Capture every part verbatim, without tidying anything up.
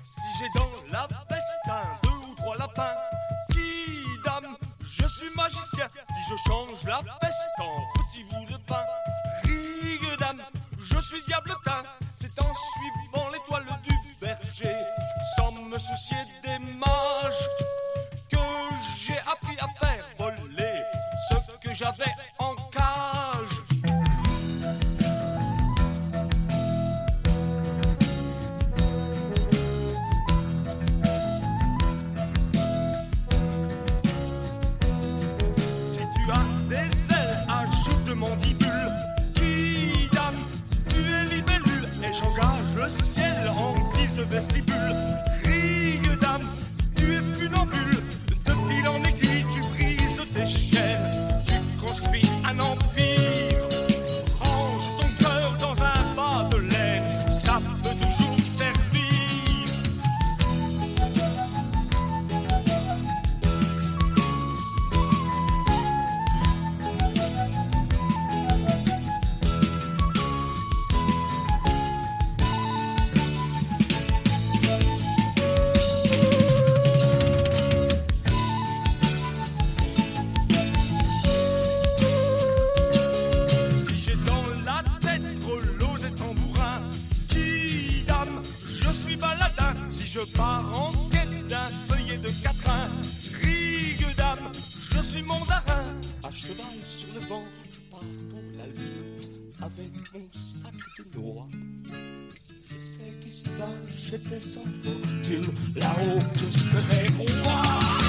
Si j'ai dans la veste un, deux ou trois lapins, dame, je suis magicien. Si je change la veste en petit bout de pain, rigue dame, je suis diabletin. C'est en suivant l'étoile du berger, sans me soucier des mages, que j'ai appris à faire voler ce que j'avais en cage. Si tu as des ailes, ajoute mandibule. Qui dame, tu es libellule, et j'engage le ciel en guise de vestibule. Rigue dame, tu es funambule, de fil en aiguille tu brises tes chaînes, tu construis un empire. Range ton cœur dans un bas de laine, ça peut toujours servir. Si j'ai dans la tête grelots et tambourins, qui dame, je suis baladin. Si je pars en quête d'un feuillet de quatrain, rigue dame, je suis mandarin. À cheval sur le vent, je pars pour la lune avec mon sac de noix. Je sais qu'ici-bas j'étais sans fortune, là-haut je serai roi.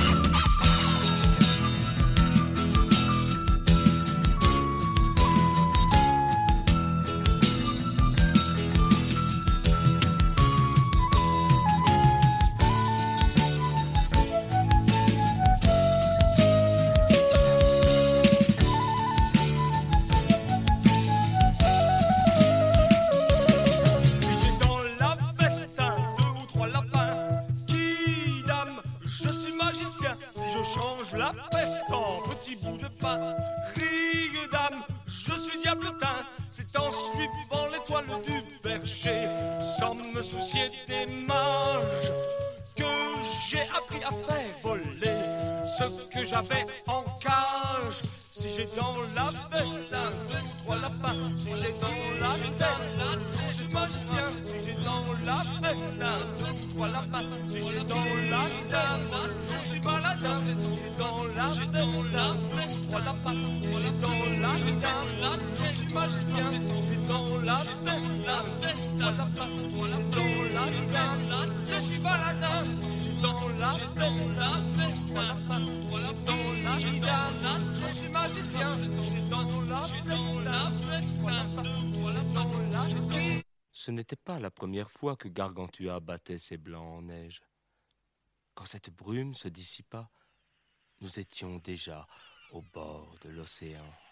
Si j'ai dans la veste un, deux ou trois lapins, qui dame, je suis magicien. Si je change la veste en petit bout de pain, rigue dame, je suis diabletin. C'est en suivant l'étoile du berger, sans me soucier des mages, que j'ai appris à faire voler ce que j'avais en cage. Si j'ai dans la veste un, deux, trois lapins, si j'ai dans la tête, je suis magicien. Si j'ai dans la veste un, deux, trois lapins, si j'ai dans la tête, je suis baladin. Si j'ai dans la veste, trois lapins, si j'ai dans la tête, je suis magicien. Si j'ai dans la veste, la veste, trois lapins, si j'ai dans la tête, je suis baladin. Si j'ai dans la veste, la veste, trois lapins, trois lapins, dans la tête, je suis magicien. Si j'ai dans la veste, trois lapins, trois lapins, dans la tête. Ce n'était pas la première fois que Gargantua battait ses blancs en neige. Quand cette brume se dissipa, nous étions déjà au bord de l'océan.